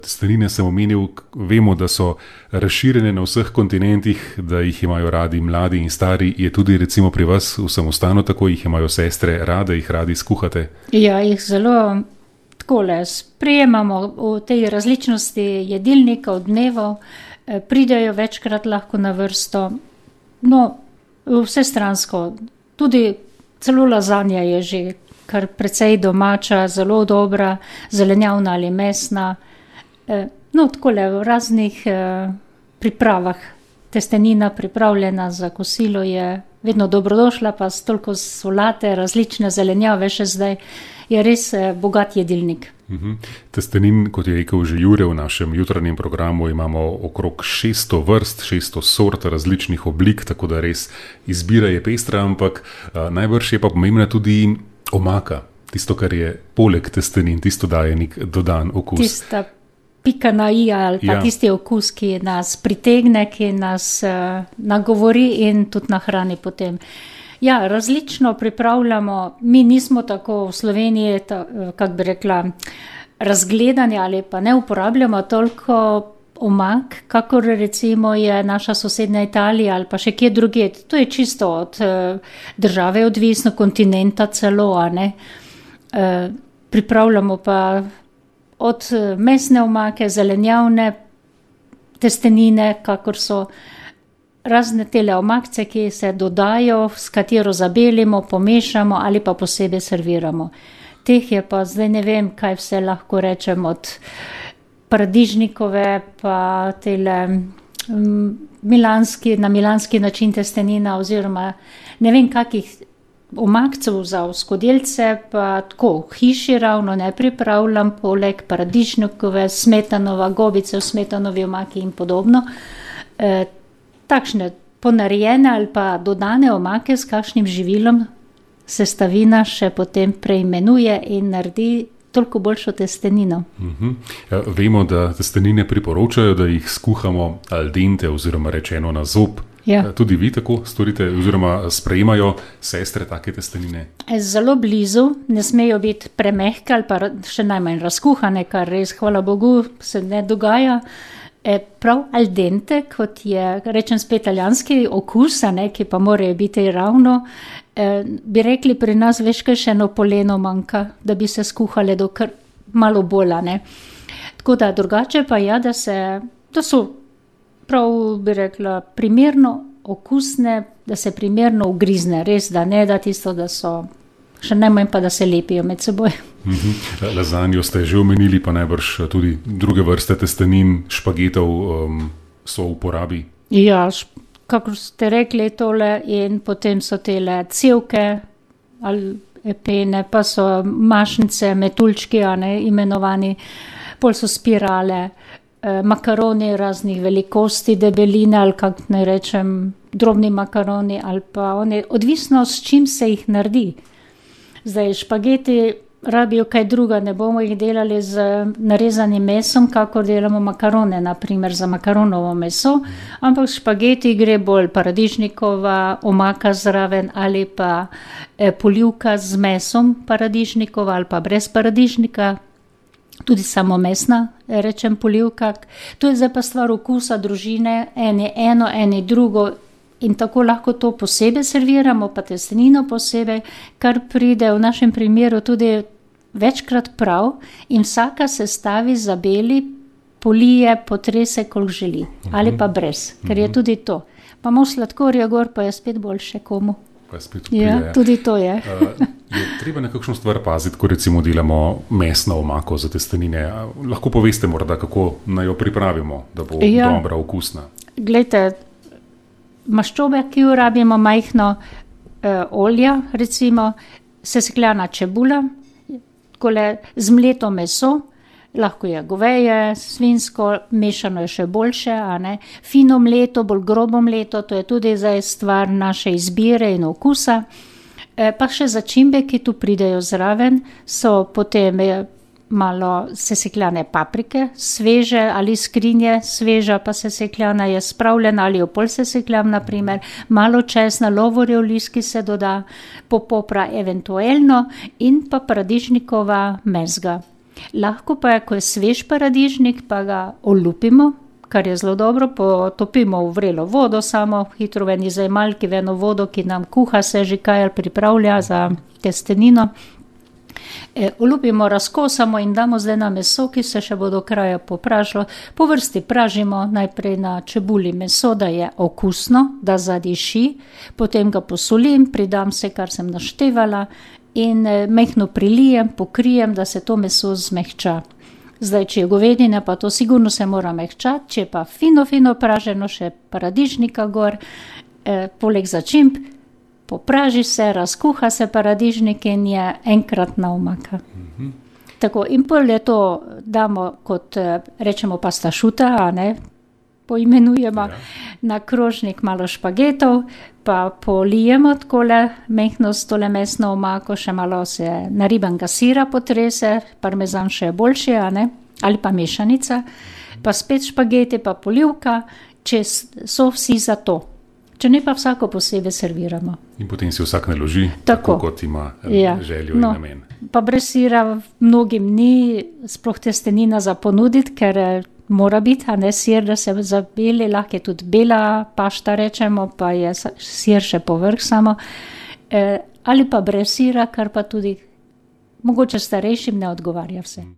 Testenine sem omenil, vemo, da so razširjene na vseh kontinentih, da jih imajo radi mladi in stari. Je tudi recimo pri vas v samostanu tako, jih imajo sestre rade, jih radi skuhate? Ja, jih zelo takole sprejemamo v tej različnosti jedilnikov, dnevov, pridejo večkrat lahko na vrsto. No, vsestransko, tudi celo lazanja je že kar precej domača, zelo dobra, zelenjavna ali mesna. No, takole v raznih pripravah. Testenina pripravljena za kosilo je vedno dobrodošla, pa s toliko solate, različne zelenjave še zdaj, je res bogat jedilnik. Testenin, kot je rekel že Jure, v našem jutranjem programu imamo okrog 600 vrst, 600 sort različnih oblik, tako da res izbira je pestra, ampak najbrž je pa pomembna tudi omaka. Tisto, kar je poleg testenin, tisto daje nek dodan okus. Tista pika na i ali pa tisti okus, ki nas pritegne, ki nas nagovori in tudi nahrani potem. Ja, različno pripravljamo. Mi nismo tako v Sloveniji, kako bi rekla, razgledani ali pa ne uporabljamo toliko omak, kakor recimo je naša sosednja Italija ali pa še kje drugje. To je čisto od države odvisno, kontinenta celo, a ne. Pripravljamo pa od mesne omake, zelenjavne testenine, kakor so razne tele omakce, ki se dodajo, s katero zabelimo, pomešamo ali pa posebej serviramo. Teh je pa zdaj ne vem, kaj vse lahko rečem, od paradižnikove pa tele na milanski način testenina oziroma ne vem kakih omakcev za skodelce, pa tako v hiši ravno ne pripravljam, poleg paradižnikove, smetanova, gobice v smetanovi omaki in podobno. Takšne ponarejene ali pa dodane omake s kakšnim živilom sestavina še potem preimenuje in naredi toliko boljšo testenino. Vemo, da testenine priporočajo, da jih skuhamo al dente oziroma rečeno na zob. Ja. Tudi vi tako storite oziroma sprejemajo sestre take testenine? Zelo blizu, ne smejo biti premehke ali pa še najmanj razkuhane, kar res, hvala Bogu, se ne dogaja. Prav al dente, kot je, rečem spet, italijanski okus, ki pa morajo biti ravno, bi rekli pri nas, veš, kaj še eno poleno manjka, da bi se skuhale do kar malo bolj, ne. Tako da drugače pa ja, da so prav, bi rekla, primerno okusne, da se primerno ugrizne, res, da ne da tisto, da so še najmanj pa, da se lepijo med seboj. Lazanjo ste že omenili, pa najbrž tudi druge vrste testenin, špagetov so v uporabi. Ja, kako ste rekli tole, in potem so tele cevke ali pene, pa so mašnice, metuljčki, imenovani, pol so spirale, makaroni raznih velikosti, debeline ali kako ne rečem, drobni makaroni ali pa odvisno s čim se jih naredi. Zdaj špageti rabijo kaj druga, ne bomo jih delali z narezanim mesom, kakor delamo makarone, naprimer za makaronovo meso, ampak špageti gre bolj paradižnikova omaka zraven ali pa polivka z mesom paradižnikova ali pa brez paradižnika, tudi samo mesna, rečem polivka. To je zdaj pa stvar okusa družine, eni eno, eni drugo. In tako lahko to posebej serviramo, pa testenino posebej, kar pride v našem primeru tudi večkrat prav in vsaka sestavi, zabeli, polije, potrese, koliko želi. Ali pa brez, ker je tudi to. Pa malo sladkorja gor, pa je spet boljše komu. Ja, tudi to je. Je treba nekakšno stvar paziti, ko recimo delamo mesno omako za testenine. Lahko poveste morda, kako naj jo pripravimo, da bo dobra, okusna. Glejte, maščobe, ki jo rabimo, majhno olja, recimo, sesekljana čebula, takole zmleto meso, lahko je goveje, svinjsko, mešano je še boljše, fino mleto, bolj grobo mleto, to je tudi zdaj stvar naše izbire in okusa. Pa še začimbe, ki tu pridejo zraven, so potem malo sesekljane paprike, sveže ali skrinje, sveža pa sesekljana je spravljena ali jo pol sesekljam, naprimer, malo česna, lovorjev list, ki se doda, popopra eventuelno in pa paradižnikova mezga. Lahko pa je, ko je svež paradižnik, pa ga olupimo, kar je zelo dobro, potopimo v vrelo vodo, samo hitro v eni zajmalki, v eno vodo, ki nam kuha se že kaj ali pripravlja za testenino. Olupimo, razkosamo in damo zdaj na meso, ki se še bo do kraja popražilo. Po vrsti pražimo najprej na čebuli meso, da je okusno, da zadiši, potem ga posolim, pridam vse, kar sem naštevala in majhno prilijem, pokrijem, da se to meso zmehča. Zdaj, če je govedina, pa to sigurno se mora mehčati, če pa fino praženo, še paradižnika gor, poleg začimb, popraži se, razkuha se paradižnik in je enkratna omaka. Tako, in pol je to damo kot, rečemo pasta šuta, a ne, poimenujemo, na krožnik malo špagetov, pa polijemo takole mehno s tole mesno omako, še malo se naribanega sira potrese, parmezan še je boljši, a ne, ali pa mešanica, pa spet špageti, pa polivka, če so vsi za to. Če ne pa vsako posebej serviramo. In potem si vsak naloži, tako kot ima željo in namen. Pa brez sira mnogim ni sploh testenina za ponuditi, ker mora biti, a ne sir, da se zabeli, lahko je tudi bela pašta, rečemo, pa je sir še povrh samo. Ali pa brez sira, kar pa tudi mogoče starejšim ne odgovarja vse.